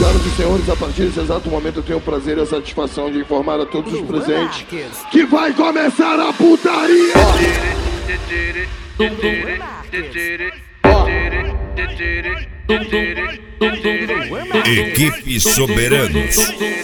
Senhoras e senhores, a partir desse exato momento eu tenho o prazer e a satisfação de informar a todos os presentes que vai começar a putaria! Equipe Soberanos.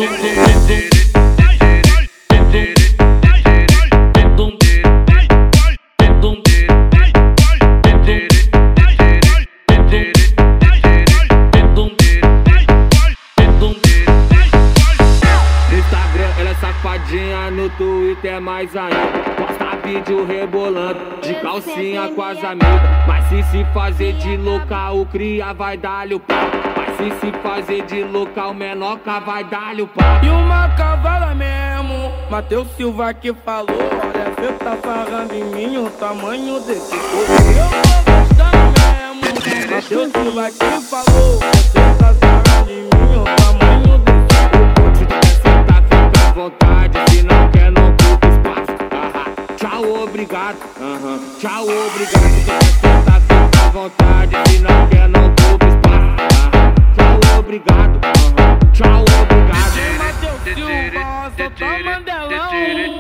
No Twitter mais ainda, posta vídeo rebolando de calcinha com as amigas. Mas se fazer de louca, o cria vai dar-lhe o pau. Mas se fazer de louca, o menoca vai dar-lhe o pau. E uma cavala mesmo, Matheus Silva que falou: olha, cê tá falando em mim o tamanho desse corpo. Eu tô gostando mesmo, Matheus Silva que falou: cê tá falando em mim o tamanho desse corpo. Se você tá, fica à vontade, se não quer não ocupa espaço. Tchau, obrigado. Tchau, obrigado. Se você tá, fica à vontade, se não quer não ocupa espaço. Tchau, obrigado. Tchau, obrigado. Matheus Silva, só tá mandelão.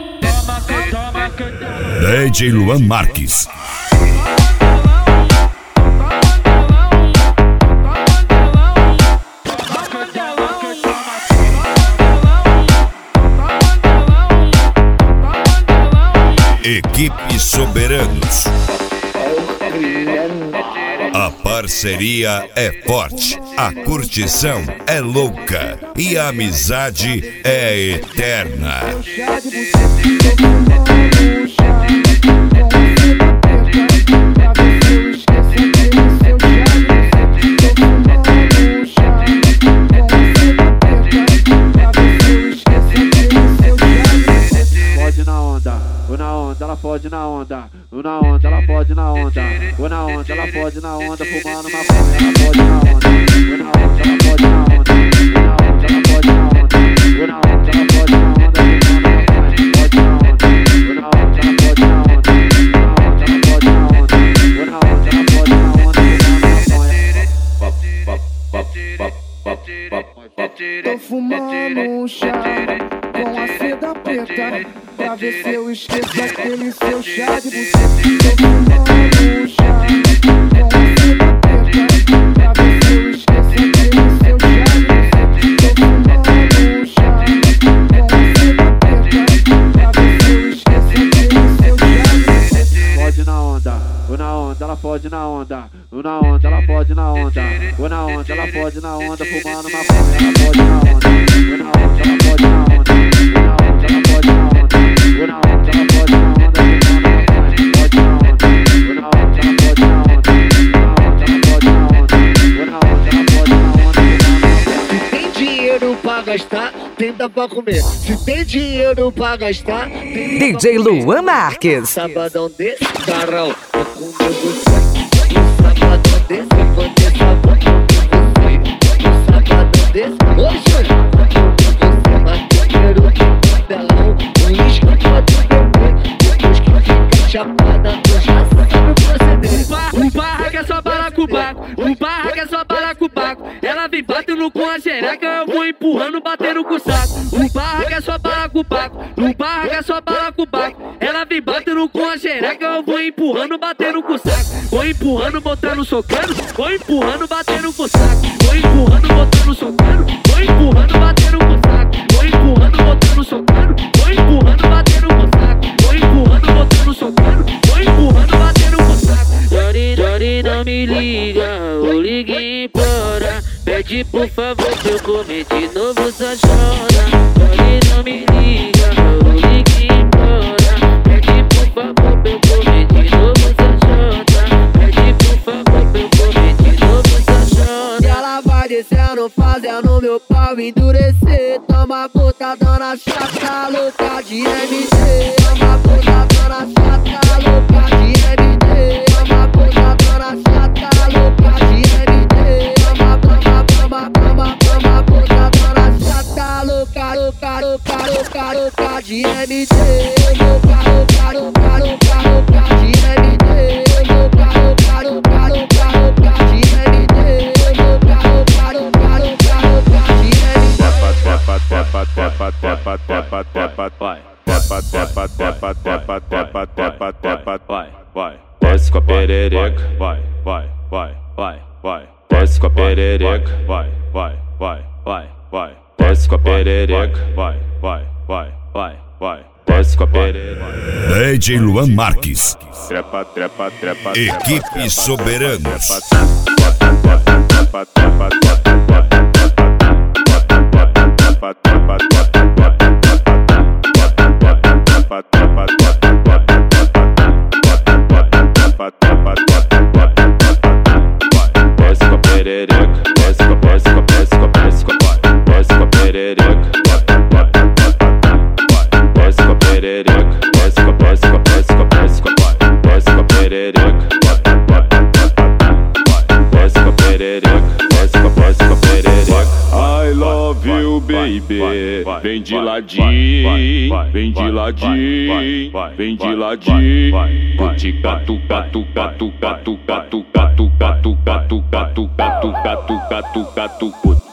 DJ Luan Marques. Equipe Soberanos. A parceria é forte, a curtição é louca e a amizade é eterna. Ela pode na onda, na onda, ela pode na onda, na onda, ela pode na onda, fumando maconha, ela pode na onda, na onda, ela pode na onda, na onda, ela pode na onda, na onda, ela pode na onda, fumando maconha, pode na onda, na onda, ela pode na onda, na onda, ela pode na onda, na onda, ela pode na onda, Tô fumando um chá com a seda preta pra ver se eu esqueço aquele seu chá de buceta. Tô fumando um chá com a seda preta pra ver se eu esqueço aquele seu chá de buceta. Tô fumando um chá com a seda preta pra ver se eu esqueço aquele seu chá de buceta. Pode na onda, ela pode na onda, na onda, ela pode na onda, na onda, ela pode na onda, fumando maconha, ela pode na onda, na onda, ela pode na onda, na onda, ela pode na onda, na onda, ela pode na onda, fumando maconha, pode na onda, na onda, ela pode na onda, na onda, ela pode na onda, na onda, ela pode na onda, fumando maconha. Se tem dinheiro pra gastar, tenta pra comer. Se tem dinheiro pra gastar, DJ Luan Marques. Sabadão desse, carão, vou comer você. No sabadão desse, eu vou ter sabor com você. No sabadão desse, hoje eu vou comer você. Mas dinheiro de papelão, o uísque pode beber. Depois que fica chapada, eu já sabe o proceder. O barra que é só balacobaco, o barra que é só balacobaco. Ela vem batendo com a xereca, eu vou empurrando, batendo com o saco. O barra que é só balacobaco, o barra que é só balacobaco. Ela vem batendo com a xereca, eu vou empurrando, batendo com o saco. Vou empurrando, botando, socando, vou empurrando, batendo com o saco. Vou empurrando, botando, socando, vou empurrando, batendo com o saco. Vou empurrando, botando, socando, vou empurrando, batendo com o saco. Vou empurrando, botando, socando, vou empurrando, batendo com o saco. Jory não me liga, ou liga e implora. Pede por favor que eu comer de novo, só chora. Jory não me liga, ou liga e implora. Pede por favor que eu comer de novo, só chora. Pede por favor que eu comer de novo, só chora. E ela vai descendo, fazendo meu pau endurecer. Toma botadão na chata, louca de MD. Toma botadão na chata, louca de MD. Toma botadão na chata, louca de MD. Toma botadão na chata, louca, louca, louca, louca, louca de MD. Louca, louca, louca, louca, louca de MD. Louca, louca, louca, louca, louca de MD. Louca, louca, louca, louca, louca perereca, vai, vai, vai, vai, vai. Desce com a perereca, vai, vai, vai, vai, vai. Desce com a perereca, vai, vai, vai, vai, vai. Desce com a perereca. DJ Luan Marques. Trepa, trepa, trepa. Equipe Soberanos. Desce com a perereca, desce com a perereca, desce com a perereca, desce com a perereca, desce com a perereca, desce com a perereca, desce com a perereca. I love you, baby. Vem de ladinho, vem de ladinho, vem de ladinho. Curte catu, catu, catu, catu, catu, catu, catu, catu, catu, catu, catu, catu, catu, catu.